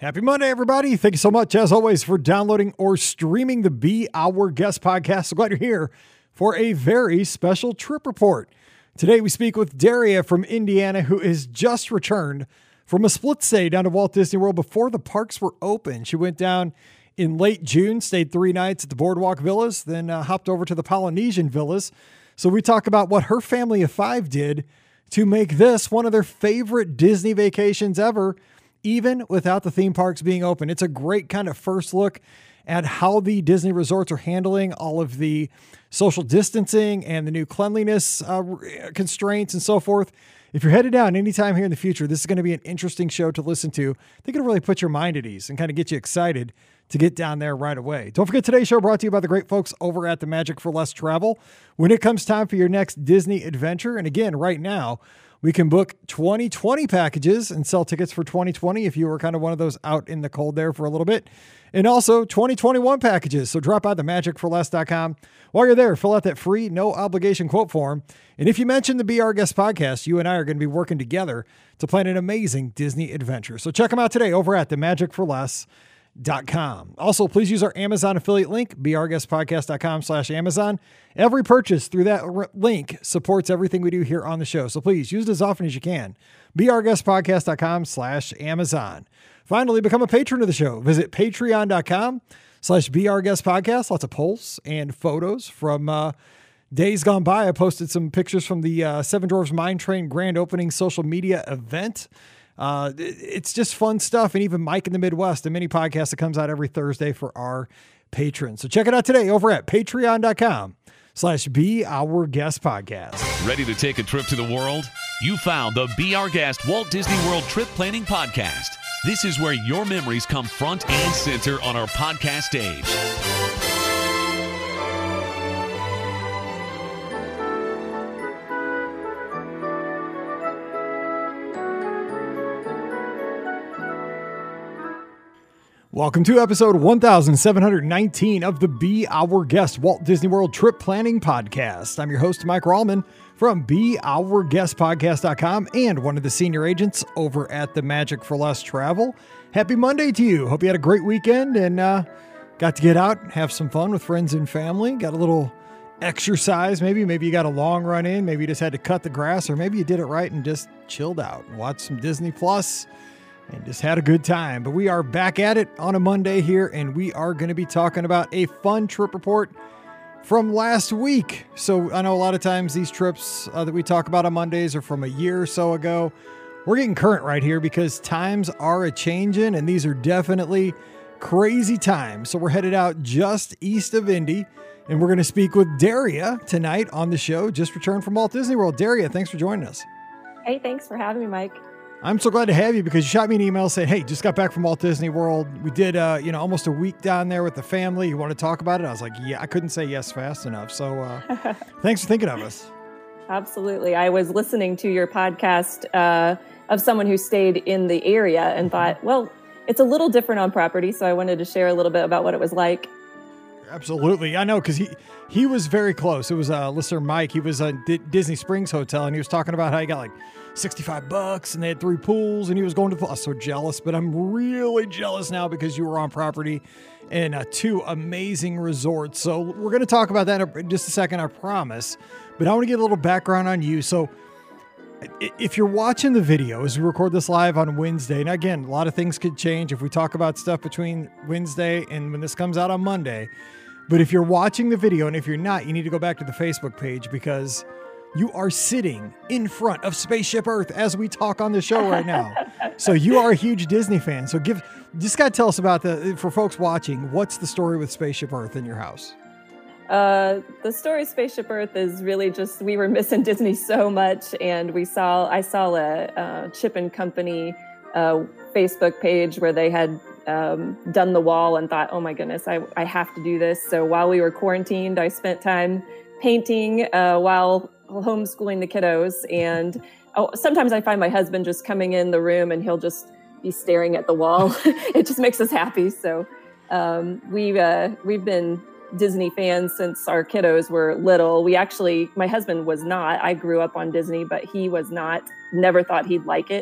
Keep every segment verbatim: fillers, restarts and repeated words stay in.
Happy Monday, everybody. Thank you so much, as always, for downloading or streaming the Be Our Guest podcast. So glad you're here for a very special trip report. Today, we speak with Daria from Indiana, who is just returned from a split stay down to Walt Disney World before the parks were open. She went down in late June, stayed three nights at the Boardwalk Villas, then uh, hopped over to the Polynesian Villas. So we talk about what her family of five did to make this one of their favorite Disney vacations ever, even without the theme parks being open. It's a great kind of first look at how the Disney resorts are handling all of the social distancing and the new cleanliness uh, constraints and so forth. If you're headed down anytime here in the future, this is going to be an interesting show to listen to. I think it'll really put your mind at ease and kind of get you excited to get down there right away. Don't forget, today's show brought to you by the great folks over at the Magic for Less Travel. When it comes time for your next Disney adventure, and again, right now, we can book twenty twenty packages and sell tickets for twenty twenty if you were kind of one of those out in the cold there for a little bit. And also twenty twenty-one packages. So drop by the magic for less dot com. While you're there, fill out that free, no obligation quote form. And if you mention the Be Our Guest podcast, you and I are going to be working together to plan an amazing Disney adventure. So check them out today over at the magic for less dot com. Also, please use our Amazon affiliate link, be our guest podcast dot com slash Amazon. Every purchase through that r- link supports everything we do here on the show. So please use it as often as you can. be our guest podcast dot com slash Amazon. Finally, become a patron of the show. Visit patreon dot com slash be our guest podcast. Lots of polls and photos from uh, days gone by. I posted some pictures from the uh, Seven Dwarfs Mine Train grand opening social media event. Uh, it's just fun stuff. And even Mike in the Midwest, a mini podcast that comes out every Thursday for our patrons. So check it out today over at patreon dot com slash be our guest podcast. Ready to take a trip to the world? You found the Be Our Guest Walt Disney World Trip Planning Podcast. This is where your memories come front and center on our podcast stage. Welcome to episode one thousand seven hundred nineteen of the Be Our Guest Walt Disney World Trip Planning Podcast. I'm your host, Mike Rallman from be our guest podcast dot com and one of the senior agents over at the Magic for Less Travel. Happy Monday to you. Hope you had a great weekend and uh, got to get out, have some fun with friends and family. Got a little exercise, maybe. Maybe you got a long run in. Maybe you just had to cut the grass, or maybe you did it right and just chilled out and watched some Disney Plus and just had a good time. But we are back at it on a Monday here, and we are going to be talking about a fun trip report from last week. So I know a lot of times these trips uh, that we talk about on Mondays are from a year or so ago. We're getting current right here because times are a-changing, and these are definitely crazy times. So we're headed out just east of Indy, and we're going to speak with Daria tonight on the show. Just returned from Walt Disney World. Daria, thanks for joining us. Hey, thanks for having me, Mike. I'm so glad to have you because you shot me an email saying, hey, just got back from Walt Disney World. We did, uh, you know, almost a week down there with the family. You want to talk about it? I was like, yeah, I couldn't say yes fast enough. So uh, thanks for thinking of us. Absolutely. I was listening to your podcast uh, of someone who stayed in the area and thought, well, it's a little different on property. So I wanted to share a little bit about what it was like. Absolutely. I know, because he, he was very close. It was uh, listener Mike. He was at D- Disney Springs Hotel, and he was talking about how he got like sixty-five bucks and they had three pools and he was going to the pool. I was so jealous, but I'm really jealous now because you were on property in uh, two amazing resorts. So we're going to talk about that in just a second, I promise. But I want to get a little background on you. So if you're watching the video as we record this live on Wednesday, and again, a lot of things could change if we talk about stuff between Wednesday and when this comes out on Monday. But if you're watching the video, and if you're not, you need to go back to the Facebook page because you are sitting in front of Spaceship Earth as we talk on the show right now. So you are a huge Disney fan. So give, just got to tell us about the, for folks watching, what's the story with Spaceship Earth in your house? Uh, the story of Spaceship Earth is really just, we were missing Disney so much. And we saw, I saw a, a Chip and Company uh, Facebook page where they had um, done the wall and thought, oh my goodness, I, I have to do this. So while we were quarantined, I spent time painting uh, while homeschooling the kiddos. And oh, sometimes I find my husband just coming in the room and he'll just be staring at the wall. It just makes us happy. So um, we've, uh, we've been Disney fans since our kiddos were little. We actually, my husband was not. I grew up on Disney, but he was not, never thought he'd like it.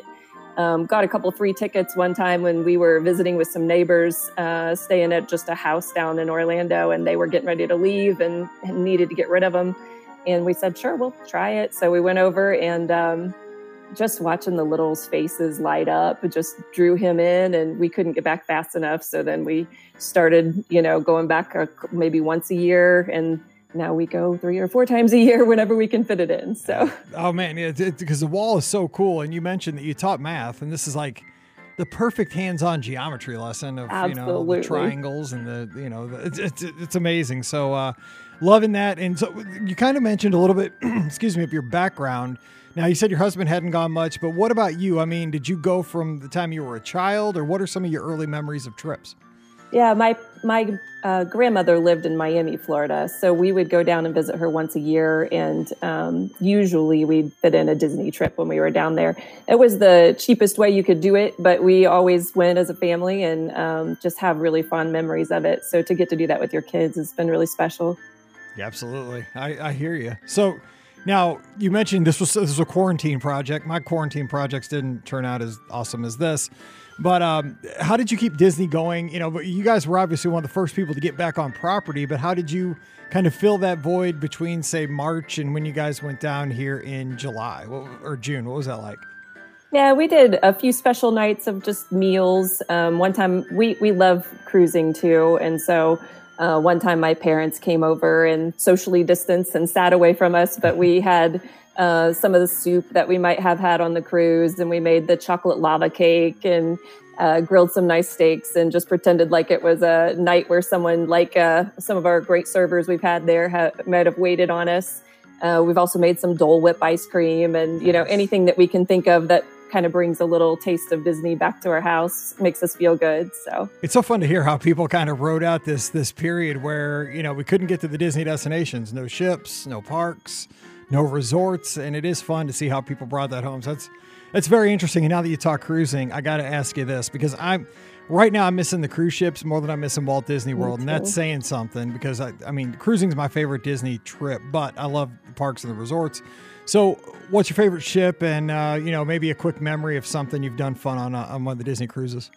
Um, got a couple free tickets one time when we were visiting with some neighbors, uh, staying at just a house down in Orlando, and they were getting ready to leave and, and needed to get rid of them. And we said, sure, we'll try it. So we went over, and um, just watching the littles' faces light up, it just drew him in, and we couldn't get back fast enough. So then we started, you know, going back uh, maybe once a year, and now we go three or four times a year whenever we can fit it in. So, oh man, yeah, because the wall is so cool. And you mentioned that you taught math, and this is like the perfect hands-on geometry lesson of Absolutely. you know the triangles and the you know the, it's, it's it's amazing. So uh, loving that. And so you kind of mentioned a little bit, excuse me, of your background. Now you said your husband hadn't gone much, but what about you? I mean, did you go from the time you were a child, or what are some of your early memories of trips? Yeah, my my uh, grandmother lived in Miami, Florida, so we would go down and visit her once a year, and um, usually we'd fit in a Disney trip when we were down there. It was the cheapest way you could do it, but we always went as a family and um, just have really fond memories of it. So to get to do that with your kids has been really special. Yeah, absolutely. I, I hear you. So now you mentioned this was, this was a quarantine project. My quarantine projects didn't turn out as awesome as this. But um, how did you keep Disney going? You know, you guys were obviously one of the first people to get back on property, but how did you kind of fill that void between, say, March and when you guys went down here in July or June? What was that like? Yeah, we did a few special nights of just meals. Um, one time, we, we love cruising too. And so uh, one time my parents came over and socially distanced and sat away from us, but we had Uh, some of the soup that we might have had on the cruise, and we made the chocolate lava cake and uh, grilled some nice steaks and just pretended like it was a night where someone like uh, some of our great servers we've had there ha- might have waited on us. Uh, we've also made some Dole Whip ice cream, and you know, anything that we can think of that kind of brings a little taste of Disney back to our house, makes us feel good. So it's so fun to hear how people kind of rode out this this period where, you know, we couldn't get to the Disney destinations, no ships, no parks, no resorts, and it is fun to see how people brought that home. So that's that's very interesting. And now that you talk cruising, I got to ask you this, because I'm right now I'm missing the cruise ships more than I'm missing Walt Disney World, and that's saying something, because I, I mean, cruising is my favorite Disney trip, but I love the parks and the resorts. So, what's your favorite ship, and uh, you know, maybe a quick memory of something you've done fun on uh, on one of the Disney cruises?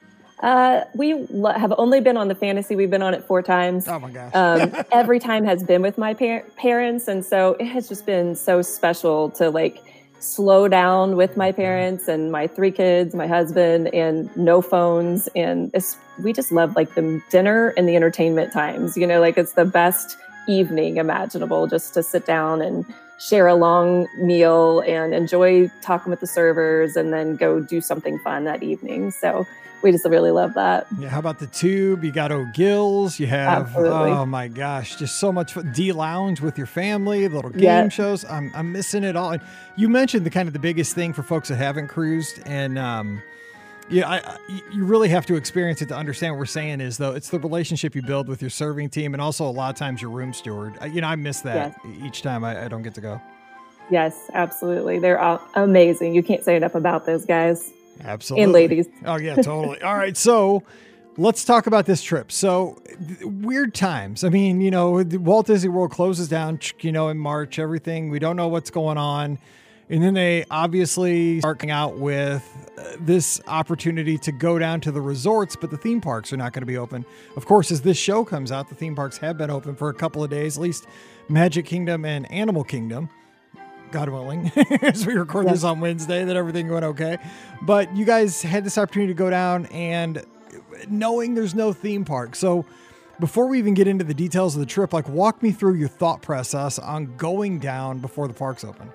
Uh, we lo- have only been on the Fantasy. We've been on it four times. Oh my gosh. um, every time has been with my par- parents. And so it has just been so special to like slow down with my parents and my three kids, my husband, and no phones. And it's, we just love like the dinner and the entertainment times, you know, like it's the best evening imaginable, just to sit down and share a long meal and enjoy talking with the servers and then go do something fun that evening. So we just really love that. Yeah. How about the Tube? You got O'Gill's. You have, Absolutely. Oh my gosh, just so much fun. D Lounge with your family, the little game Yeah. shows. I'm, I'm missing it all. And you mentioned the kind of the biggest thing for folks that haven't cruised. And, um, yeah, I, I, you really have to experience it to understand what we're saying is, though, it's the relationship you build with your serving team, and also a lot of times your room steward. You know, I miss that Yes. each time I, I don't get to go. Yes, absolutely. They're all amazing. You can't say enough about those guys. Absolutely. And ladies. Oh, yeah, totally. All right. So let's talk about this trip. So th- weird times. I mean, you know, Walt Disney World closes down, you know, in March, everything. We don't know what's going on. And then they obviously start coming out with uh, this opportunity to go down to the resorts, but the theme parks are not going to be open. Of course, as this show comes out, the theme parks have been open for a couple of days, at least Magic Kingdom and Animal Kingdom. God willing, as we record Yes. this on Wednesday, that everything went okay. But you guys had this opportunity to go down, and knowing there's no theme park. So before we even get into the details of the trip, like walk me through your thought process on going down before the parks open.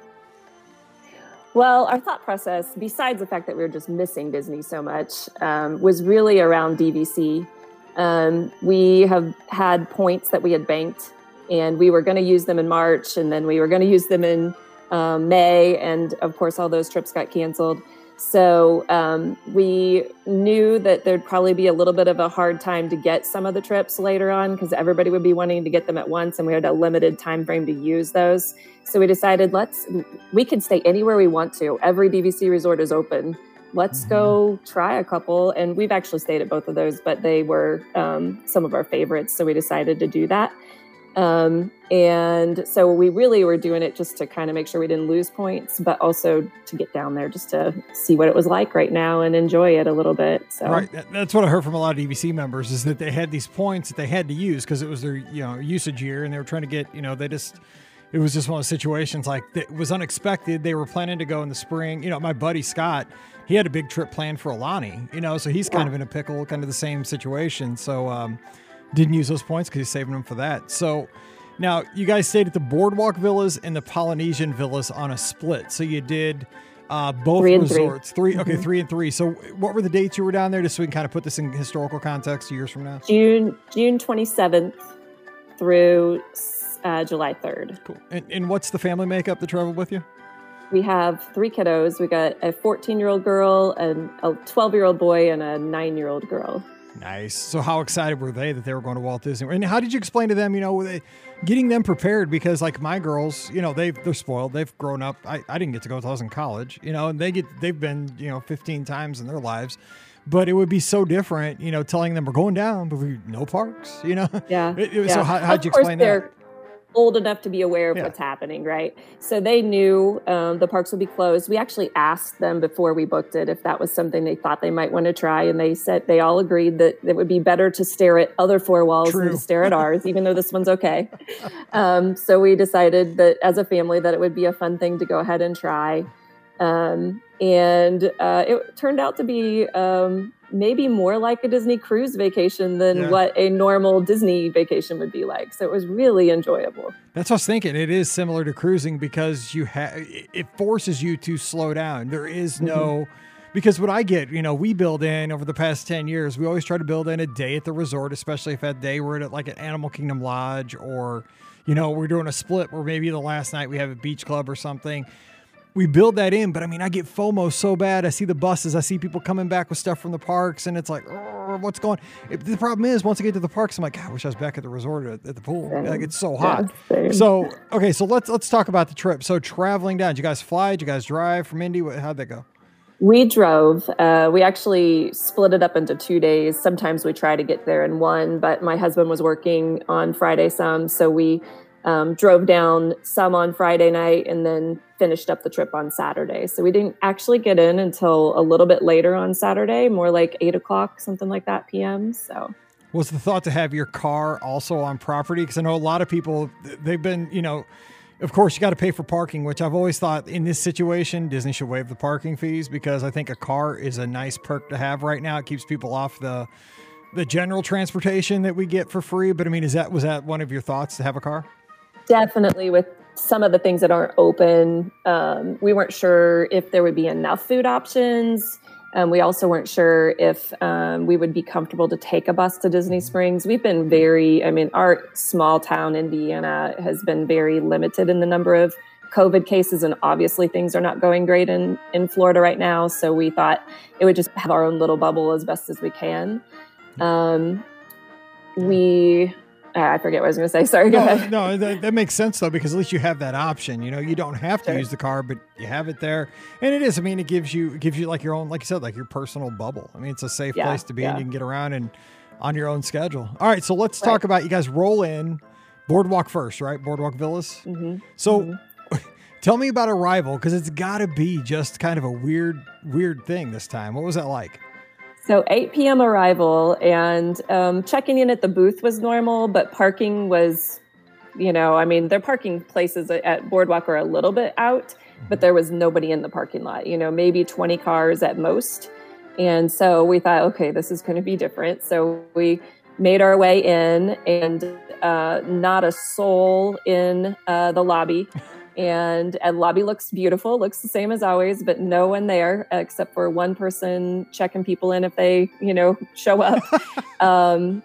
Well, our thought process, besides the fact that we were just missing Disney so much, um, was really around D V C. Um, we have had points that we had banked, and we were going to use them in March, and then we were going to use them in um, May, and of course, all those trips got canceled. So um, we knew that there'd probably be a little bit of a hard time to get some of the trips later on, because everybody would be wanting to get them at once, and we had a limited time frame to use those. So we decided, let's we can stay anywhere we want to. Every D V C resort is open. Let's go try a couple. And we've actually stayed at both of those, but they were um, some of our favorites. So we decided to do that. Um, and so we really were doing it just to kind of make sure we didn't lose points, but also to get down there just to see what it was like right now and enjoy it a little bit. So right, that's what I heard from a lot of D V C members, is that they had these points that they had to use because it was their, you know, usage year, and they were trying to get, you know, they just, it was just one of those situations like it was unexpected. They were planning to go in the spring. You know, my buddy Scott, he had a big trip planned for Alani, you know, so he's kind yeah. of in a pickle, kind of the same situation. So, um, didn't use those points because he's saving them for that. So now you guys stayed at the Boardwalk Villas and the Polynesian Villas on a split. So you did uh, both three resorts. Three. three. Okay, mm-hmm. three and three. So what were the dates you were down there, just so we can kind of put this in historical context years from now? June June twenty-seventh through uh, July third. Cool. And, and what's the family makeup that traveled with you? We have three kiddos. We got a fourteen-year-old girl, and a twelve-year-old boy, and a nine-year-old girl. Nice. So how excited were they that they were going to Walt Disney World? And how did you explain to them, you know, they, getting them prepared? Because like my girls, you know, they've, they're spoiled. They've grown up. I, I didn't get to go until I was in college, you know, and they get, they've been, you know, fifteen times in their lives, but it would be so different, you know, telling them we're going down, but we no parks, you know? Yeah. It, it, yeah. So how, how'd you explain that? Old enough to be aware of yeah. what's happening, right? So they knew um, the parks would be closed. We actually asked them before we booked it if that was something they thought they might want to try, and they said they all agreed that it would be better to stare at other four walls True. than to stare at ours, even though this one's okay. Um, so we decided that as a family that it would be a fun thing to go ahead and try. Um, and uh, it turned out to be um, maybe more like a Disney cruise vacation than yeah. what a normal Disney vacation would be like. So it was really enjoyable. That's what I was thinking. It is similar to cruising because you have, it forces you to slow down. There is no, mm-hmm. because what I get, you know, we build in over the past ten years, we always try to build in a day at the resort, especially if that day we're at like an Animal Kingdom Lodge, or, you know, we're doing a split where maybe the last night we have a beach club or something. We build that in, but I mean, I get FOMO so bad. I see the buses, I see people coming back with stuff from the parks, and it's like, oh, what's going on? The problem is, once I get to the parks, I'm like, God, I wish I was back at the resort at, at the pool. Same. Like, it's so hot. Yeah, so, okay, so let's let's talk about the trip. So, traveling down, did you guys fly? Did you guys drive from Indy? How'd that go? We drove. Uh, we actually split it up into two days. Sometimes we try to get there in one, but my husband was working on Friday some, so we um, drove down some on Friday night and then finished up the trip on Saturday. So we didn't actually get in until a little bit later on Saturday, more like eight o'clock, something like that P M. So was the thought to have your car also on property? Because I know a lot of people, they've been, you know, of course you got to pay for parking, which I've always thought in this situation, Disney should waive the parking fees, because I think a car is a nice perk to have right now. It keeps people off the the general transportation that we get for free. But I mean, is that, was that one of your thoughts, to have a car? Definitely. With some of the things that aren't open, um, we weren't sure if there would be enough food options. Um, we also weren't sure if um, we would be comfortable to take a bus to Disney Springs. We've been very, I mean, our small town, Indiana, has been very limited in the number of COVID cases, and obviously things are not going great in, in Florida right now. So we thought it would just have our own little bubble as best as we can. Um, we... I forget what I was going to say. Sorry, go no, ahead. No, that, that makes sense, though, because at least you have that option. You know, you don't have to sure. use the car, but you have it there. And it is, I mean, it gives you, it gives you like your own, like you said, like your personal bubble. I mean, it's a safe yeah, place to be, yeah. and you can get around and on your own schedule. All right, so let's right. talk about, you guys roll in Boardwalk first, right? Boardwalk Villas. Mm-hmm. So mm-hmm. tell me about Arrival, because it's got to be just kind of a weird, weird thing this time. What was that like? So eight p.m. arrival, and um, checking in at the booth was normal, but parking was, you know, I mean, their parking places at Boardwalk are a little bit out, but there was nobody in the parking lot, you know, maybe twenty cars at most. And so we thought, okay, this is going to be different. So we made our way in, and uh, not a soul in uh, the lobby. And the lobby looks beautiful, looks the same as always, but no one there except for one person checking people in if they, you know, show up. um,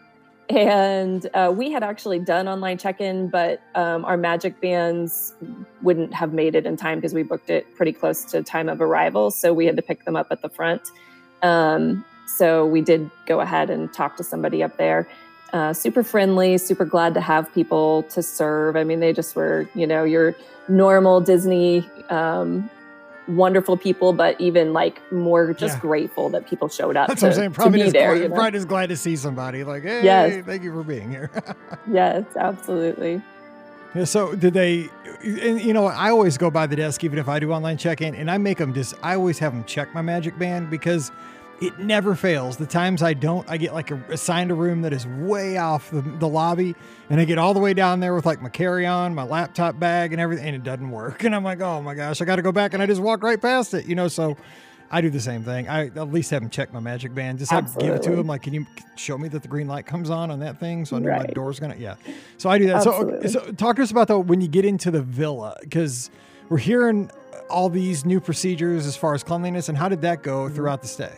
and uh, we had actually done online check-in, but um, our Magic Bands wouldn't have made it in time because we booked it pretty close to time of arrival. So we had to pick them up at the front. Um, so we did go ahead and talk to somebody up there. Uh, super friendly, super glad to have people to serve. I mean, they just were, you know, your normal Disney um, wonderful people, but even like more just Yeah. grateful that people showed up That's to, what I'm saying. to Probably be just there. glad, You know? probably just glad to see somebody. Like, hey, Yes. thank you for being here. Yes, absolutely. Yeah, so did they, and you know what, I always go by the desk, even if I do online check-in, and I make them just, I always have them check my Magic Band because it never fails. The times I don't, I get like a, assigned a room that is way off the, the lobby, and I get all the way down there with like my carry-on, my laptop bag and everything, and it doesn't work. And I'm like, oh my gosh, I got to go back, and I just walk right past it, you know, so I do the same thing. I at least have them check my Magic Band. Just have to give it to Absolutely. them. Like, can you show me that the green light comes on on that thing? So I know my Right. door's going to, yeah. So I do that. So, Absolutely. so talk to us about though, when you get into the villa, because we're hearing all these new procedures as far as cleanliness, and how did that go throughout the stay?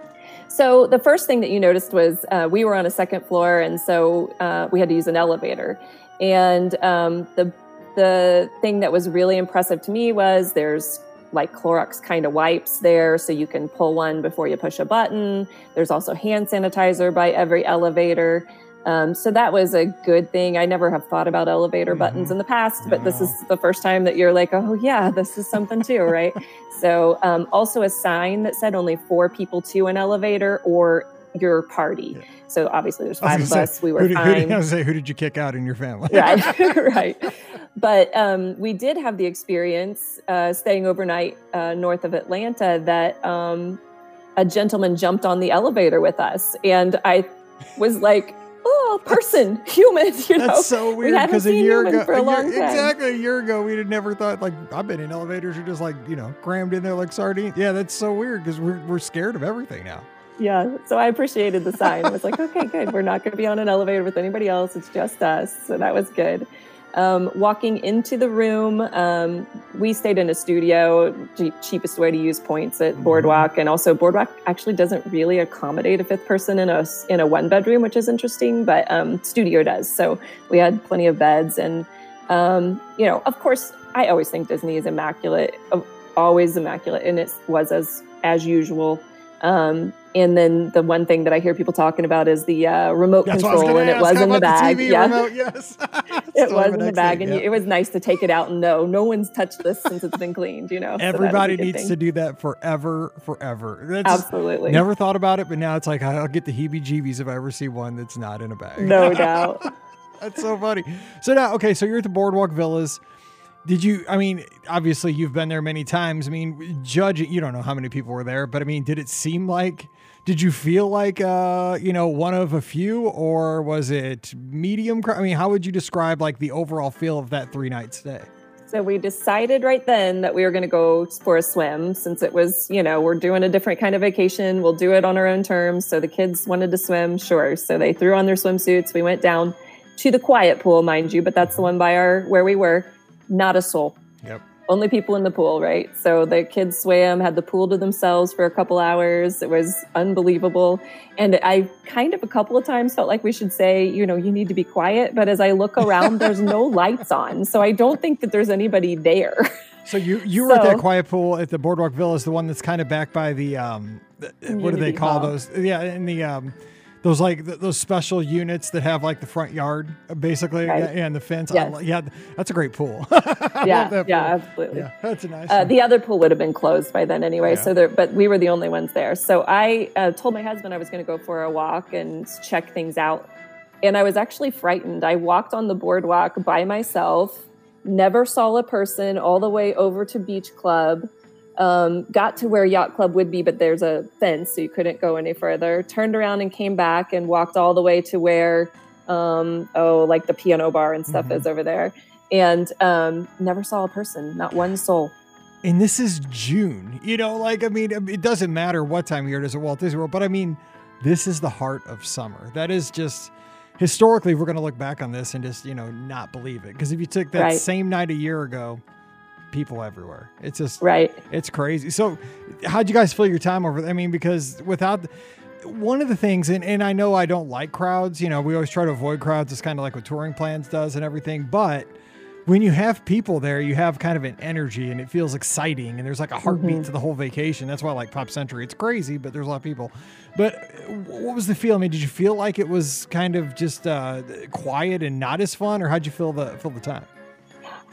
So the first thing that you noticed was uh, we were on a second floor, and so uh, we had to use an elevator. And um, the the thing that was really impressive to me was there's like Clorox kind of wipes there, so you can pull one before you push a button. There's also hand sanitizer by every elevator. Um, so that was a good thing. I never have thought about elevator Mm-hmm. buttons in the past, but this is the first time that you're like, oh yeah, this is something too, right? So um, also a sign that said only four people to an elevator or your party. Yeah. So obviously there's I was five of gonna us. say, We were who did, who fine. did, I was gonna say, who did you kick out in your family? right, right. But um, we did have the experience uh, staying overnight uh, north of Atlanta that um, a gentleman jumped on the elevator with us, and I was like, "Oh, person, human," you know. That's so We weird haven't because a seen year human ago, for a a long year, time. exactly a year ago, we'd have never thought, like, I've been in elevators are just like, you know, crammed in there like sardines. Yeah, that's so weird because we're, we're scared of everything now. Yeah, so I appreciated the sign. I was like, okay, good. We're not going to be on an elevator with anybody else. It's just us. So that was good. Um, walking into the room, um, we stayed in a studio, che- cheapest way to use points at Boardwalk. And also Boardwalk actually doesn't really accommodate a fifth person in a, in a one bedroom, which is interesting, but um, studio does. So we had plenty of beds. And, um, you know, of course, I always think Disney is immaculate, uh, always immaculate. And it was as, as usual. Um, and then the one thing that I hear people talking about is the uh, remote That's what I was control, gonna and it ask. was How in the about bag. T V yeah, remote? Yes. it Still was have in an the bag, exit, and yeah. you, it was nice to take it out and know no one's touched this since it's been cleaned. You know, So that is a Everybody good needs thing. to do that forever, forever. That's Absolutely, never thought about it, but now it's like I'll get the heebie-jeebies if I ever see one that's not in a bag. no doubt. That's so funny. So now, okay, so you're at the Boardwalk Villas. Did you, I mean, obviously you've been there many times. I mean, judging, you don't know how many people were there, but I mean, did it seem like, did you feel like, uh, you know, one of a few, or was it medium? cr- I mean, how would you describe like the overall feel of that three night stay? So we decided right then that we were going to go for a swim, since it was, you know, we're doing a different kind of vacation. We'll do it on our own terms. So the kids wanted to swim, sure. So they threw on their swimsuits. We went down to the quiet pool, mind you, but that's the one by our where we were. Not a soul. Yep. Only people in the pool, right? So the kids swam, had the pool to themselves for a couple hours. It was unbelievable. And I kind of a couple of times felt like we should say, you know, you need to be quiet. But as I look around, there's no lights on. So I don't think that there's anybody there. So you you were at that So- quiet pool at the Boardwalk Villas, the one that's kind of back by the, um, the- what do they Community call hall. those? Yeah, in the, um, those like th- those special units that have like the front yard, uh, basically, Right. yeah, and the fence. I Yes. lo- yeah, that's a great pool. I yeah, love that yeah, pool. absolutely. Yeah, that's a nice. Uh, one. the other pool would have been closed by then anyway. Yeah. So there, but we were the only ones there. So I uh, told my husband I was going to go for a walk and check things out. And I was actually frightened. I walked on the boardwalk by myself, never saw a person all the way over to Beach Club. Um, got to where Yacht Club would be, but there's a fence, so you couldn't go any further. Turned around and came back and walked all the way to where, um, oh, like the piano bar and stuff Mhm. is over there. And um, never saw a person, not one soul. And this is June. You know, like, I mean, it doesn't matter what time of year it is at Walt Disney World, but I mean, this is the heart of summer. That is just, historically, we're going to look back on this and just, you know, not believe it. Because if you took that Right. same night a year ago, people everywhere. It's just, Right. it's crazy. So how'd you guys feel your time over there? I mean, because without, one of the things, and, and I know I don't like crowds, you know, we always try to avoid crowds. It's kind of like what touring plans does and everything, but when you have people there, you have kind of an energy and it feels exciting and there's like a heartbeat Mhm. to the whole vacation. That's why I like Pop Century. It's crazy, but there's a lot of people. But what was the feel? I mean, did you feel like it was kind of just uh, quiet and not as fun, or how'd you feel the feel the time?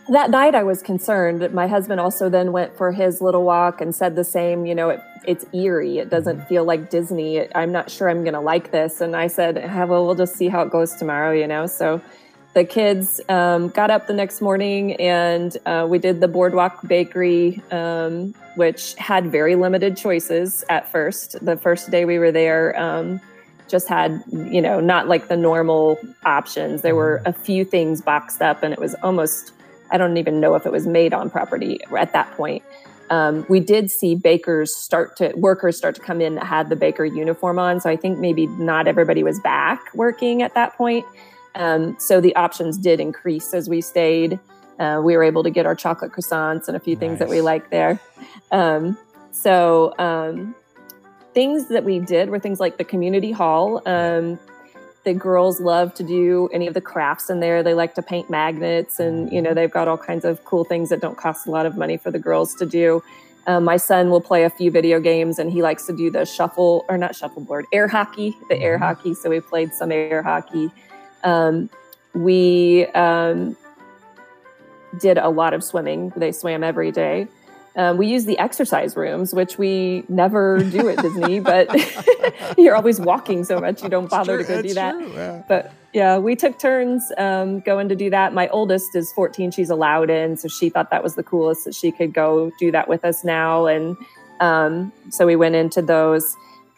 that night I was concerned. My husband also then went for his little walk and said the same, you know, it, it's eerie. It doesn't feel like Disney. I'm not sure I'm going to like this. And I said, ah, well, we'll just see how it goes tomorrow, you know? So the kids um, got up the next morning and uh, we did the Boardwalk Bakery, um, which had very limited choices at first. The first day we were there, um, just had, you know, not like the normal options. There were a few things boxed up and it was almost, I don't even know if it was made on property at that point. Um, we did see bakers start to, workers start to come in that had the baker uniform on. So I think maybe not everybody was back working at that point. Um, so the options did increase as we stayed. Uh, we were able to get our chocolate croissants and a few things nice. that we liked there. Um, so um, things that we did were things like the community hall. Um, The girls love to do any of the crafts in there. They like to paint magnets and, you know, they've got all kinds of cool things that don't cost a lot of money for the girls to do. Um, my son will play a few video games and he likes to do the shuffle or not shuffleboard, air hockey, the air hockey. So we played some air hockey. Um, we um, did a lot of swimming. They swam every day. Um, we use the exercise rooms, which we never do at Disney, but you're always walking so much, you don't bother to go That's do that. true, yeah. But yeah, we took turns um, going to do that. My oldest is fourteen. She's allowed in. So she thought that was the coolest that she could go do that with us now. And um, so we went into those.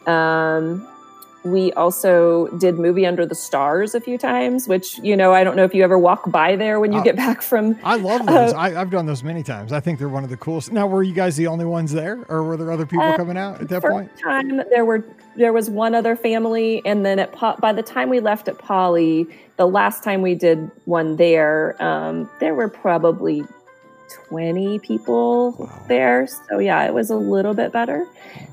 Um, we also did Movie Under the Stars a few times, which, you know, I don't know if you ever walk by there when you uh, get back from... I love those. Uh, I, I've done those many times. I think they're one of the coolest. Now, were you guys the only ones there or were there other people uh, coming out at that point? Time, there were there was one other family. And then at po- by the time we left at Poly, the last time we did one there, um, there were probably twenty people wow. there. So yeah, it was a little bit better.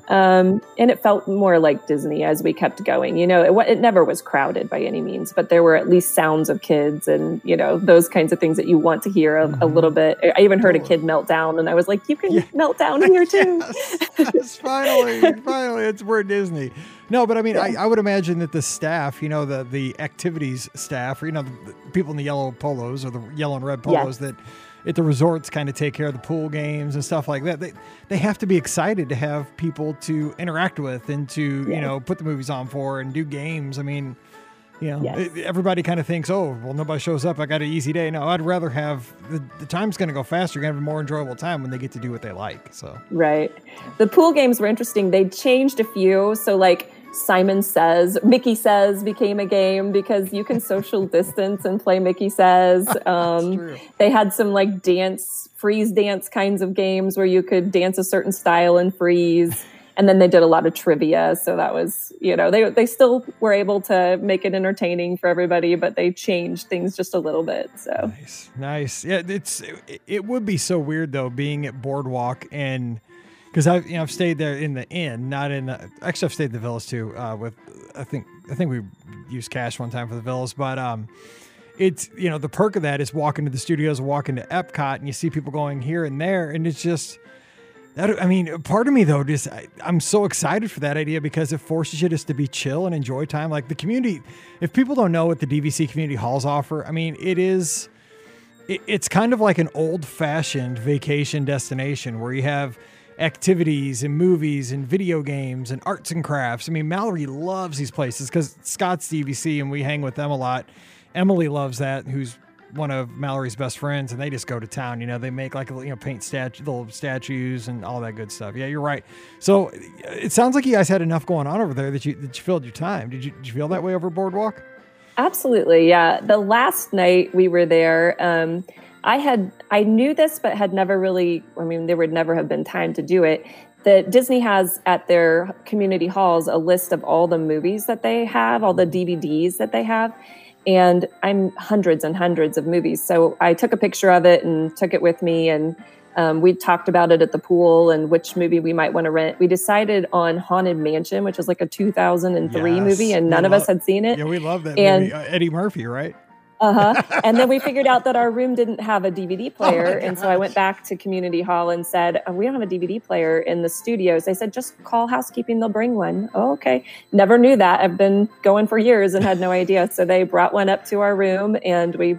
Um, and it felt more like Disney as we kept going. You know, it, it never was crowded by any means, but there were at least sounds of kids and, you know, those kinds of things that you want to hear a, mm-hmm. a little bit. I even heard a kid melt down and I was like, you can yeah. melt down here too. yes. yes, finally, finally, it's we're Disney. No, but I mean, yeah. I, I would imagine that the staff, you know, the, the activities staff, or, you know, the, the people in the yellow polos or the yellow and red polos yeah. that at the resorts kind of take care of the pool games and stuff like that. They they have to be excited to have people to interact with and to, yeah. you know, put the movies on for and do games. I mean, you know, yes. it, everybody kind of thinks, oh, well, nobody shows up. I got an easy day. No, I'd rather have the, the time's going to go faster. You're going to have a more enjoyable time when they get to do what they like. So, right. The pool games were interesting. They changed a few. So like, Simon Says, Mickey Says became a game because you can social distance and play Mickey Says. Um, they had some like dance, freeze dance kinds of games where you could dance a certain style and freeze. And then they did a lot of trivia. So that was, you know, they they still were able to make it entertaining for everybody, but they changed things just a little bit. So nice. Nice. Yeah, it's it, it would be so weird though, being at Boardwalk and because I've you know I've stayed there in the inn, not in the, actually I've stayed in the villas too. Uh, with I think I think we used cash one time for the villas, but um, it's you know the perk of that is walking to the studios, walking to Epcot, and you see people going here and there, and it's just that. I mean, part of me though, just I, I'm so excited for that idea because it forces you just to be chill and enjoy time. Like the community, if people don't know what the D V C community halls offer, I mean, it is. It, it's kind of like an old-fashioned vacation destination where you have activities and movies and video games and arts and crafts. I mean, Mallory loves these places because Scott's D V C and we hang with them a lot. Emily loves that, who's one of Mallory's best friends, and they just go to town. You know, they make like, you know, paint statue, little statues and all that good stuff. Yeah, you're right. So it sounds like you guys had enough going on over there that you, that you filled your time. Did you, did you feel that way over Boardwalk? Absolutely. Yeah. The last night we were there, um, I had, I knew this, but had never really, I mean, there would never have been time to do it. That Disney has at their community halls a list of all the movies that they have, all the D V Ds that they have. And I'm hundreds and hundreds of movies. So I took a picture of it and took it with me. And um, we talked about it at the pool and which movie we might want to rent. We decided on Haunted Mansion, which was like a two thousand three yes, movie, and none of us had seen it. Yeah, we love that and, movie. Uh, Eddie Murphy, right? Uh-huh. And then we figured out that our room didn't have a D V D player. Oh and so I went back to Community Hall and said, oh, we don't have a D V D player in the studios. They said, just call housekeeping. They'll bring one. Oh, okay. Never knew that. I've been going for years and had no idea. So they brought one up to our room and we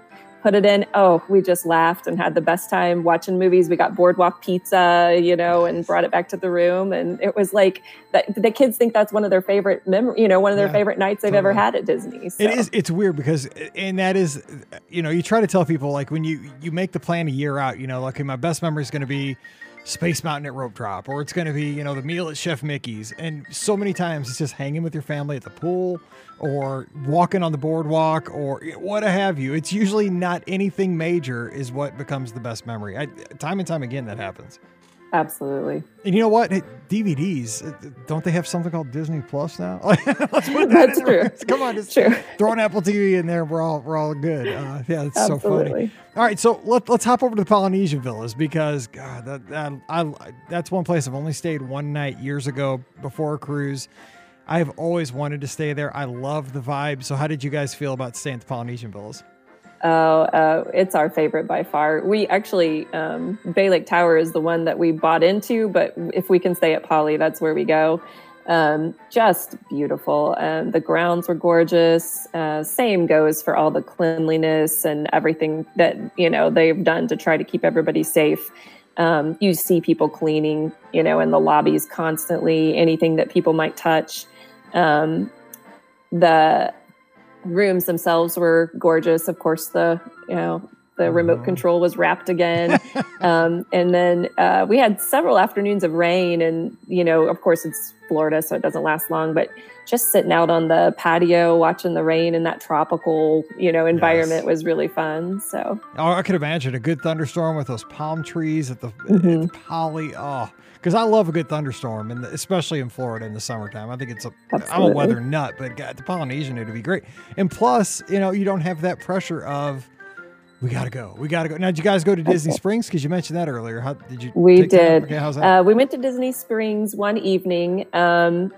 put it in. Oh, we just laughed and had the best time watching movies. We got Boardwalk pizza, you know, and brought it back to the room. And it was like that. The kids think that's one of their favorite memory, you know, one of their yeah, favorite nights they've totally. ever had at Disney. So. It is. It's weird because, and that is, you know, you try to tell people like when you, you make the plan a year out, you know, like okay, my best memory is going to be Space Mountain at Rope Drop, or it's going to be, you know, the meal at Chef Mickey's. And so many times it's just hanging with your family at the pool or walking on the boardwalk or what have you. It's usually not anything major is what becomes the best memory. I, time and time again, that happens. Absolutely. And you know what? D V Ds, don't they have something called Disney Plus now? Let's put that That's in true. there. Come on, just true. throw an Apple T V in there. We're all we're all good. Uh, yeah, it's so Absolutely. funny. All right, so let, let's hop over to the Polynesian Villas because God, that, that I that's one place I've only stayed one night years ago before a cruise. I've always wanted to stay there. I love the vibe. So how did you guys feel about staying at the Polynesian Villas? Oh, uh, it's our favorite by far. We actually, um, Bay Lake Tower is the one that we bought into, but if we can stay at Poly, that's where we go. Um, just beautiful. Um, the grounds were gorgeous. Uh, same goes for all the cleanliness and everything that, you know, they've done to try to keep everybody safe. Um, you see people cleaning, you know, in the lobbies constantly, anything that people might touch. Um, the rooms themselves were gorgeous. Of course, the, you know, the Mm-hmm. remote control was wrapped again. um, and then uh, we had several afternoons of rain and, you know, of course it's Florida, so it doesn't last long, but just sitting out on the patio, watching the rain in that tropical, you know, environment Yes. was really fun. So Oh, I could imagine a good thunderstorm with those palm trees at the, Mhm. at the Poly. Oh, because I love a good thunderstorm, and especially in Florida in the summertime. I think it's a, I'm a Absolutely. weather nut, but God, the Polynesian, it'd be great. And plus, you know, you don't have that pressure of, we got to go. We got to go. Now, did you guys go to Disney Springs? Because you mentioned that earlier. How did you? We take that? did. Okay, how's that? Uh, we went to Disney Springs one evening. Um,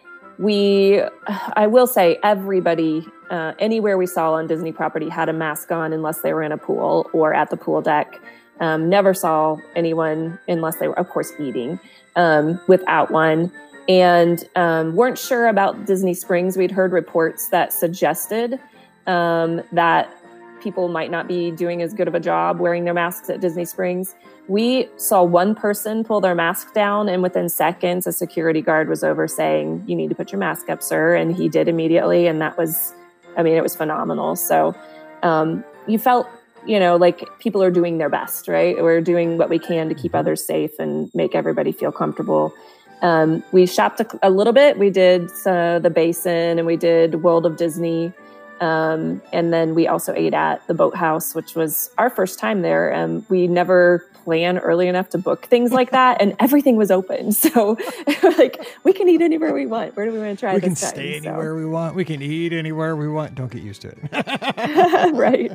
we, I will say, everybody, uh, anywhere we saw on Disney property had a mask on unless they were in a pool or at the pool deck. Um, never saw anyone, unless they were, of course, eating, um, without one. And um, weren't sure about Disney Springs. We'd heard reports that suggested um, that people might not be doing as good of a job wearing their masks at Disney Springs. We saw one person pull their mask down, and within seconds, a security guard was over saying, "You need to put your mask up, sir." And he did immediately. And that was, I mean, it was phenomenal. So um, you felt, you know, like people are doing their best, right? We're doing what we can to keep others safe and make everybody feel comfortable. Um, we shopped a, a little bit. We did uh, the Basin and we did World of Disney. Um, and then we also ate at the Boathouse, which was our first time there. Um, we never plan early enough to book things like that, and everything was open. So like we can eat anywhere we want. Where do we want to try we this can time? stay So. anywhere we want. We can eat anywhere we want. Don't get used to it. Right.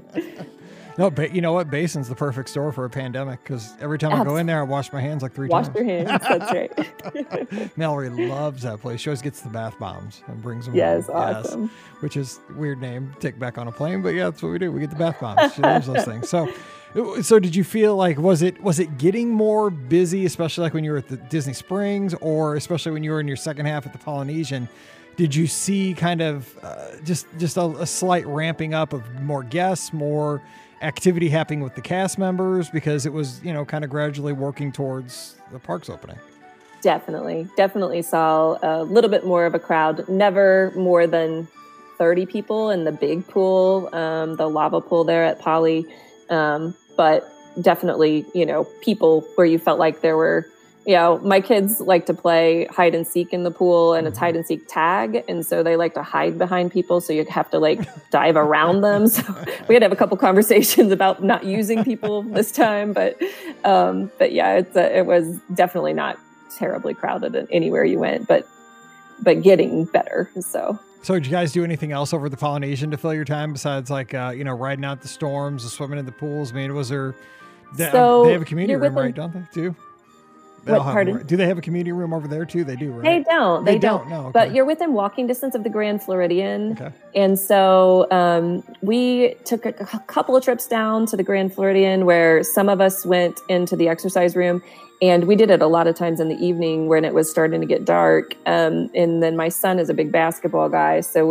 No, but you know what? Basin's the perfect store for a pandemic because every time I go in there, I wash my hands like three Wash times. your hands. That's right. Mallory loves that place. She always gets the bath bombs and brings them Yes, home. awesome. Yes, which is a weird name to take back on a plane, but yeah, that's what we do. We get the bath bombs. She loves those things. So, so did you feel like was it was it getting more busy, especially like when you were at the Disney Springs, or especially when you were in your second half at the Polynesian? Did you see kind of uh, just just a, a slight ramping up of more guests, more activity happening with the cast members because it was, you know, kind of gradually working towards the parks opening? Definitely. Definitely saw a little bit more of a crowd. Never more than thirty people in the big pool, um, the lava pool there at Poly. Um, but definitely, you know, people where you felt like there were, you know, my kids like to play hide and seek in the pool, and it's hide and seek tag. And so they like to hide behind people. So you have to like dive around them. So we had to have a couple conversations about not using people this time. But, um, but yeah, it's a, it was definitely not terribly crowded anywhere you went, but, but getting better. So. So did you guys do anything else over the Polynesian to fill your time besides like, uh, you know, riding out the storms, swimming in the pools? I mean, was there, they, So they have a community you're room, within- right? Don't they too? What, They'll have pardon? them, right? Do they have a community room over there too? They do, right? They don't. They, They don't. don't, no, okay. But you're within walking distance of the Grand Floridian. Okay. And so um, we took a, a couple of trips down to the Grand Floridian where some of us went into the exercise room. And we did it a lot of times in the evening when it was starting to get dark. Um, and then my son is a big basketball guy. So we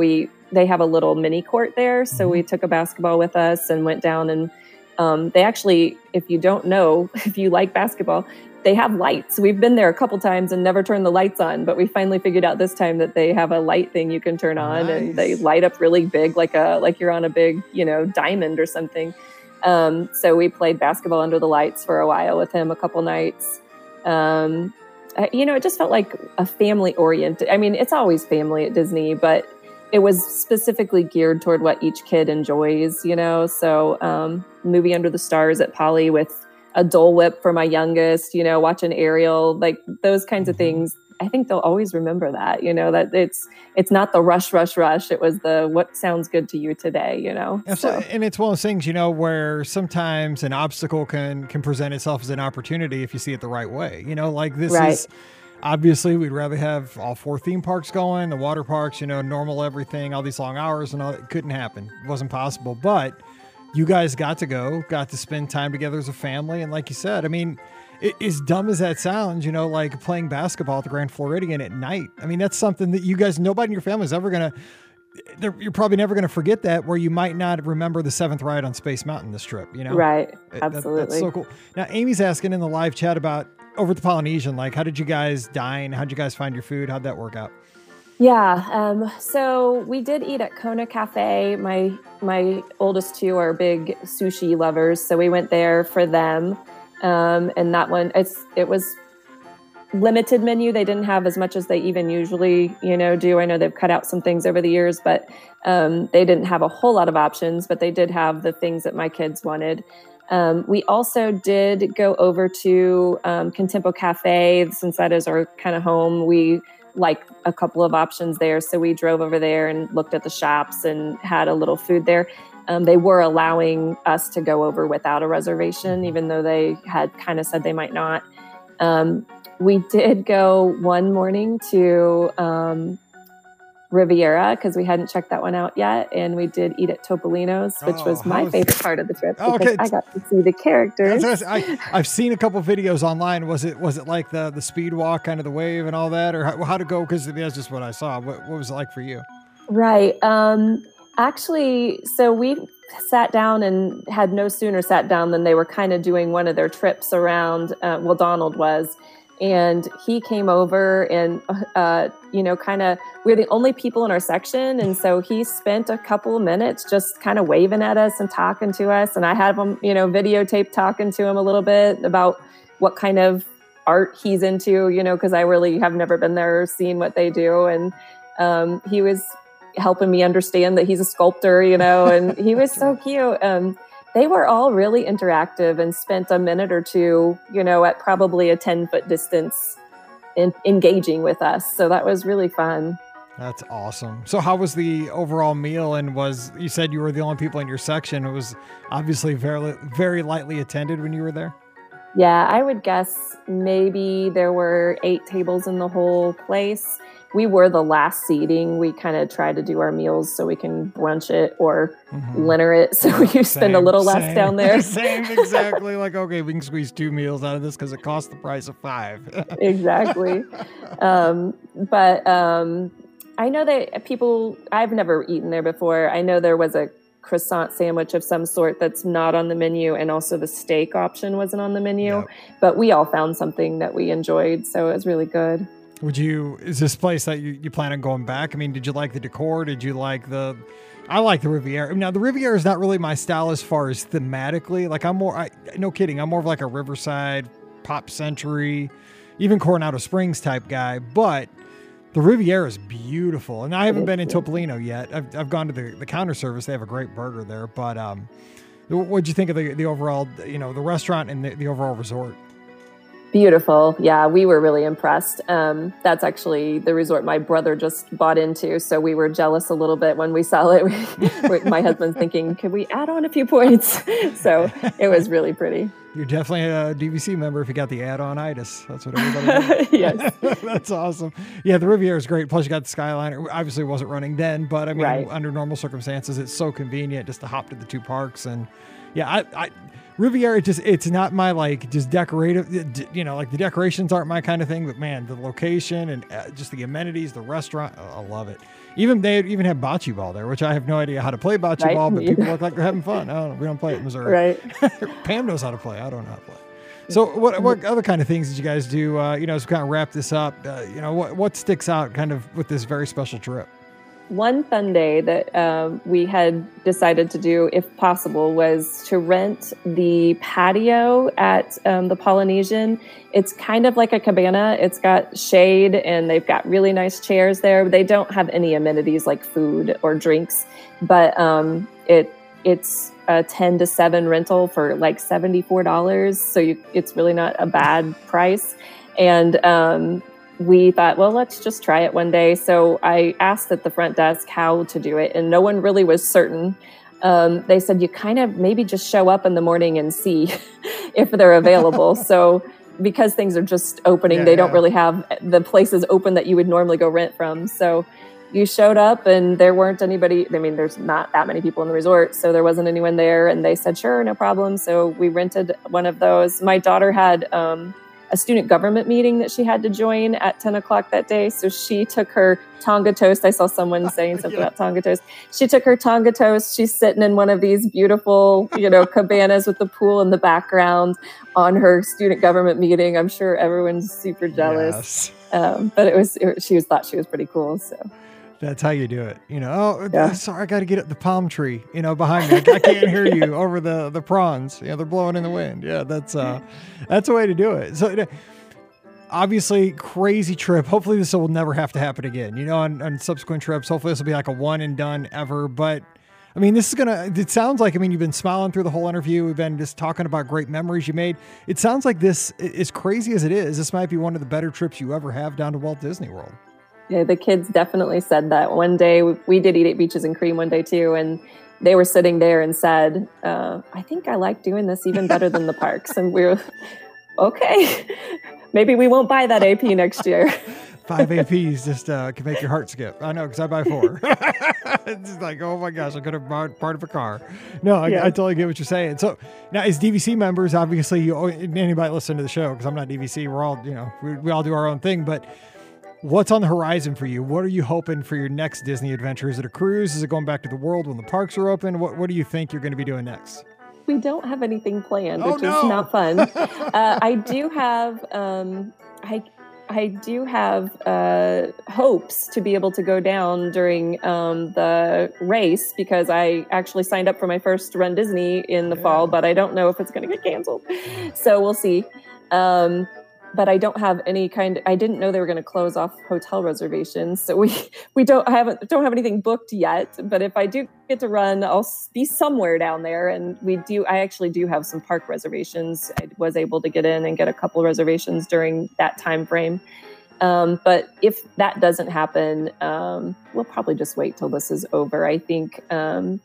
they have a little mini court there. So we took a basketball with us and went down, and um, they actually, if you don't know, if you like basketball, they have lights. We've been there a couple times and never turned the lights on, but we finally figured out this time that they have a light thing you can turn on. Nice. And they light up really big, like a, like you're on a big, you know, diamond or something. Um, so we played basketball under the lights for a while with him, a couple nights. Um, you know, it just felt like a family oriented. I mean, it's always family at Disney, but it was specifically geared toward what each kid enjoys, you know? So, um, movie Under the Stars at Poly with a Dole Whip for my youngest, you know, watching Ariel, like those kinds of things. I think they'll always remember that, you know, that it's, it's not the rush, rush, rush. It was the, what sounds good to you today, you know? Absolutely. So. And it's one of those things, you know, where sometimes an obstacle can, can present itself as an opportunity if you see it the right way, you know, like this right. is obviously we'd rather have all four theme parks going, the water parks, you know, normal everything, all these long hours and all. It couldn't happen. It wasn't possible, but you guys got to go, got to spend time together as a family. And like you said, I mean, it, as dumb as that sounds, you know, like playing basketball at the Grand Floridian at night. I mean, that's something that you guys, nobody in your family is ever going to, you're probably never going to forget that, where you might not remember the seventh ride on Space Mountain this trip, you know? Right. It, Absolutely. That, that's so cool. Now, Amy's asking in the live chat about over at the Polynesian, like, how did you guys dine? How'd you guys find your food? How'd that work out? Yeah. Um, so we did eat at Kona Cafe. My, my oldest two are big sushi lovers. So we went there for them. Um, and that one, it's, it was limited menu. They didn't have as much as they even usually, you know, do. I know they've cut out some things over the years, but, um, they didn't have a whole lot of options, but they did have the things that my kids wanted. Um, we also did go over to, um, Contempo Cafe, since that is our kind of home. We, like a couple of options there. So we drove over there and looked at the shops and had a little food there. Um, they were allowing us to go over without a reservation, even though they had kind of said they might not. Um, we did go one morning to um, Riviera because we hadn't checked that one out yet. And we did eat at Topolino's, which oh, was my was... favorite part of the trip because okay. I got to see the characters. I, I've seen a couple videos online. Was it was it like the, the speed walk, kind of the wave and all that, or how, how to go? Because that's just what I saw. What, what was it like for you? Right. Um, actually, so we sat down and had no sooner sat down than they were kind of doing one of their trips around. Uh, well, Donald was. And he came over and, uh, you know, kind of, we're the only people in our section. And so he spent a couple of minutes just kind of waving at us and talking to us. And I had him, you know, videotape talking to him a little bit about what kind of art he's into, you know, because I really have never been there or seen what they do. And um, he was helping me understand that he's a sculptor, you know, and he was so cute. Um, They were all really interactive and spent a minute or two, you know, at probably a ten foot distance in, engaging with us. So that was really fun. That's awesome. So how was the overall meal? And was, you said you were the only people in your section. It was obviously very, very lightly attended when you were there. Yeah, I would guess maybe there were eight tables in the whole place. We were the last seating. We kind of try to do our meals so we can brunch it or mm-hmm. dinner it. So we same, spend a little less same, down there. Same, exactly. Like, okay, we can squeeze two meals out of this because it costs the price of five. Exactly. Um, but um, I know that people, I've never eaten there before. I know there was a croissant sandwich of some sort that's not on the menu, and also the steak option wasn't on the menu. Yep. But we all found something that we enjoyed, so it was really good. Would you, is this place that you, you plan on going back? I mean, did you like the decor? Did you like the, I like the Riviera. Now, the Riviera is not really my style as far as thematically. Like, I'm more, I, no kidding, I'm more of like a Riverside, Pop Century, even Coronado Springs type guy. But the Riviera is beautiful. And I haven't been in Topolino yet. I've, I've gone to the, the counter service. They have a great burger there. But um, what'd you think of the, the overall, you know, the restaurant and the, the overall resort? Beautiful. Yeah, we were really impressed. Um, that's actually the resort my brother just bought into. So we were jealous a little bit when we saw it. We, my husband's thinking, could we add on a few points? So it was really pretty. You're definitely a D V C member if you got the add-on itis. That's what everybody does. Yes. That's awesome. Yeah, the Riviera is great. Plus, you got the Skyliner. Obviously, it wasn't running then, but I mean, Right. under normal circumstances, it's so convenient just to hop to the two parks. And yeah, I, I Riviera just it's not my like just decorative. You know, like the decorations aren't my kind of thing. But man, the location and uh, just the amenities, the restaurant, oh, I love it. Even they even have bocce ball there, which I have no idea how to play bocce Right. ball, but people look like they're having fun. I don't know. We don't play it in Missouri. Right. Pam knows how to play. I don't know how to play. So what what other kind of things did you guys do, uh, you know, as we kind of wrap this up, uh, you know, what, what sticks out kind of with this very special trip? One fun day that um, we had decided to do, if possible, was to rent the patio at um, the Polynesian. It's kind of like a cabana. It's got shade and they've got really nice chairs there. They don't have any amenities like food or drinks, but um, it it's a ten to seven rental for like seventy-four dollars. So you, it's really not a bad price. And um, we thought, well, let's just try it one day. So I asked at the front desk how to do it, and no one really was certain. Um, they said, you kind of maybe just show up in the morning and see if they're available. So because things are just opening, Yeah, they don't yeah. really have the places open that you would normally go rent from. So you showed up and there weren't anybody. I mean, there's not that many people in the resort, so there wasn't anyone there. And they said, sure, no problem. So we rented one of those. My daughter had um, a student government meeting that she had to join at ten o'clock that day. So she took her Tonga toast. I saw someone saying something Yeah. about Tonga toast. She took her Tonga toast. She's sitting in one of these beautiful, you know, cabanas with the pool in the background on her student government meeting. I'm sure everyone's super jealous. Yes. Um, but it was, it, she was thought she was pretty cool. So. That's how you do it. You know, oh, Yeah. sorry, I got to get up the palm tree, you know, behind me. I, I can't hear you over the, the prawns. Yeah, they're blowing in the wind. Yeah, that's uh, that's a way to do it. So uh, obviously, crazy trip. Hopefully this will never have to happen again, you know, on, on subsequent trips. Hopefully this will be like a one and done ever. But I mean, this is going to, it sounds like, I mean, you've been smiling through the whole interview. We've been just talking about great memories you made. It sounds like this, as crazy as it is, this might be one of the better trips you ever have down to Walt Disney World. Yeah, the kids definitely said that. One day we, we did eat at Beaches and Cream one day too, and they were sitting there and said, uh, I think I like doing this even better than the parks. And we were, okay, maybe we won't buy that A P next year. Five A Ps just uh, can make your heart skip. I know, because I buy four. It's just like, oh my gosh, I could have bought part of a car. No, I, Yeah. I totally get what you're saying. So now, as D V C members, obviously, you anybody listen to the show, because I'm not D V C, we're all, you know, we, we all do our own thing, but what's on the horizon for you? What are you hoping for your next Disney adventure? Is it a cruise? Is it going back to the world when the parks are open? What What do you think you're going to be doing next? We don't have anything planned, Oh, which no. is not fun. uh, I do have, um, I, I do have uh, hopes to be able to go down during um, the race, because I actually signed up for my first Run Disney in the Yeah. fall, but I don't know if it's going to get canceled. So we'll see. Um, but I don't have any kind. I didn't know they were going to close off hotel reservations, so we we don't I haven't don't have anything booked yet. But if I do get to run, I'll s- be somewhere down there. And we do. I actually do have some park reservations. I was able to get in and get a couple reservations during that time frame. Um, but if that doesn't happen, um, we'll probably just wait till this is over, I think. Um,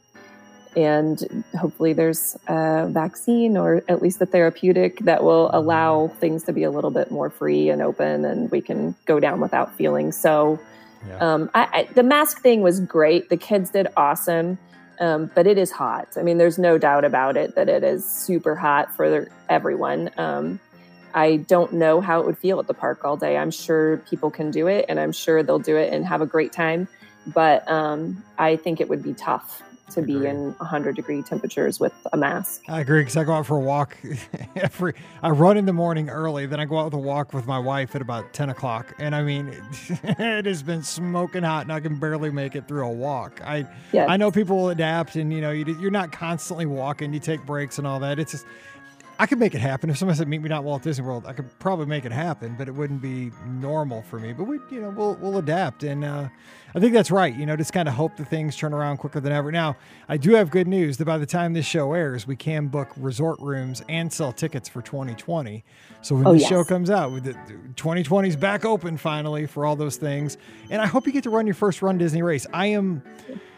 and hopefully there's a vaccine, or at least a therapeutic, that will allow things to be a little bit more free and open, and we can go down without feeling so. Yeah. Um, I, I, the mask thing was great. The kids did awesome. Um, but it is hot. I mean, there's no doubt about it that it is super hot for everyone. Um, I don't know how it would feel at the park all day. I'm sure people can do it, and I'm sure they'll do it and have a great time. But um, I think it would be tough to be Agreed. in one hundred degree temperatures with a mask. I agree, because I go out for a walk every. I run in the morning early, then I go out with a walk with my wife at about ten o'clock, and I mean, it has been smoking hot, and I can barely make it through a walk. I Yes. I know people will adapt, and you know, you, you're not constantly walking. You take breaks and all that. It's just, I could make it happen. If somebody said meet me down at Walt Disney World, I could probably make it happen, but it wouldn't be normal for me. But we, you know, we'll we'll adapt, and uh, I think that's right. You know, just kind of hope that things turn around quicker than ever. Now, I do have good news that by the time this show airs, we can book resort rooms and sell tickets for twenty twenty. So when Oh, the yes. show comes out, with the twenty twenty is back open finally for all those things, and I hope you get to run your first Run Disney race. I am.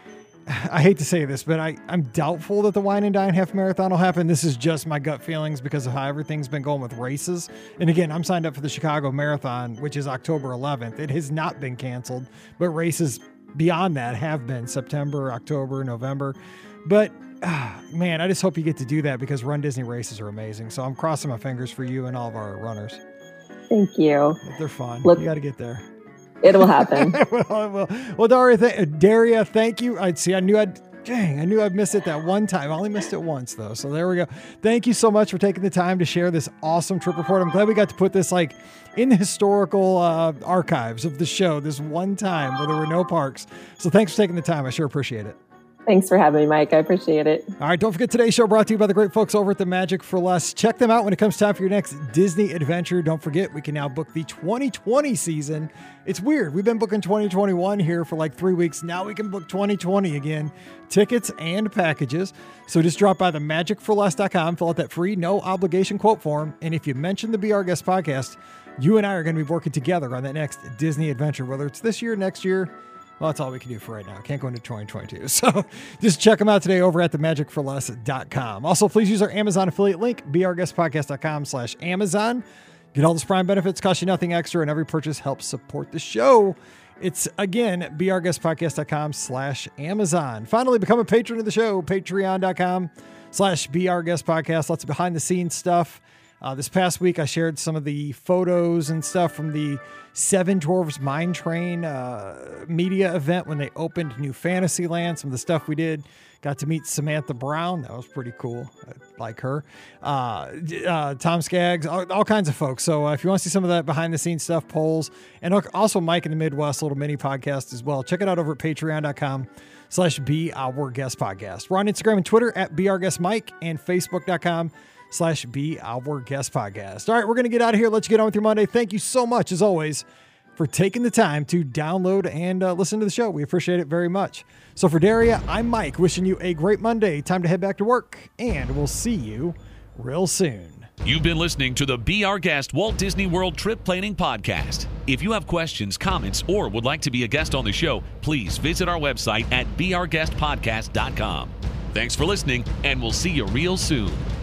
I hate to say this, but I, I'm doubtful that the Wine and Dine Half Marathon will happen. This is just my gut feelings because of how everything's been going with races. And again, I'm signed up for the Chicago Marathon, which is October eleventh. It has not been canceled, but races beyond that have been September, October, November. But ah, man, I just hope you get to do that because Run Disney races are amazing. So I'm crossing my fingers for you and all of our runners. Thank you. They're fun. Look, you got to get there. It will happen. well, well, well, Daria, th- Daria, thank you. I'd see. I knew I'd. Dang, I knew I'd missed it that one time. I only missed it once though. So there we go. Thank you so much for taking the time to share this awesome trip report. I'm glad we got to put this like in the historical uh, archives of the show this one time where there were no parks. So thanks for taking the time. I sure appreciate it. Thanks for having me, Mike. I appreciate it. All right. Don't forget today's show brought to you by the great folks over at the Magic for Less. Check them out when it comes time for your next Disney adventure. Don't forget, we can now book the twenty twenty season. It's weird. We've been booking twenty twenty-one here for like three weeks. Now we can book twenty twenty again, tickets and packages. So just drop by the magic for less dot com, fill out that free no obligation quote form. And if you mention the Be Our Guest podcast, you and I are going to be working together on that next Disney adventure, whether it's this year, next year. Well, that's all we can do for right now. Can't go into twenty twenty-two. So just check them out today over at the magic for less dot com. Also, please use our Amazon affiliate link, be our guest podcast dot com slash Amazon. Get all those Prime benefits, cost you nothing extra, and every purchase helps support the show. It's, again, be our guest podcast dot com slash Amazon. Finally, become a patron of the show, patreon dot com slash beourguestpodcast. Lots of behind-the-scenes stuff. Uh, this past week, I shared some of the photos and stuff from the Seven Dwarfs Mine Train uh, media event when they opened New Fantasyland. Some of the stuff we did. Got to meet Samantha Brown. That was pretty cool. I like her. Uh, uh, Tom Skaggs, all, all kinds of folks. So uh, if you want to see some of that behind-the-scenes stuff, polls, and also Mike in the Midwest, a little mini podcast as well, check it out over at patreon dot com slash be our guest podcast. We're on Instagram and Twitter at be our guest Mike and facebook dot com slash be our guest podcast. All right, we're going to get out of here. Let's get on with your Monday. Thank you so much, as always, for taking the time to download and uh, listen to the show. We appreciate it very much. So for Daria, I'm Mike, wishing you a great Monday. Time to head back to work, and we'll see you real soon. You've been listening to the Be Our Guest Walt Disney World Trip Planning Podcast. If you have questions, comments, or would like to be a guest on the show, please visit our website at be our guest podcast dot com. Thanks for listening, and we'll see you real soon.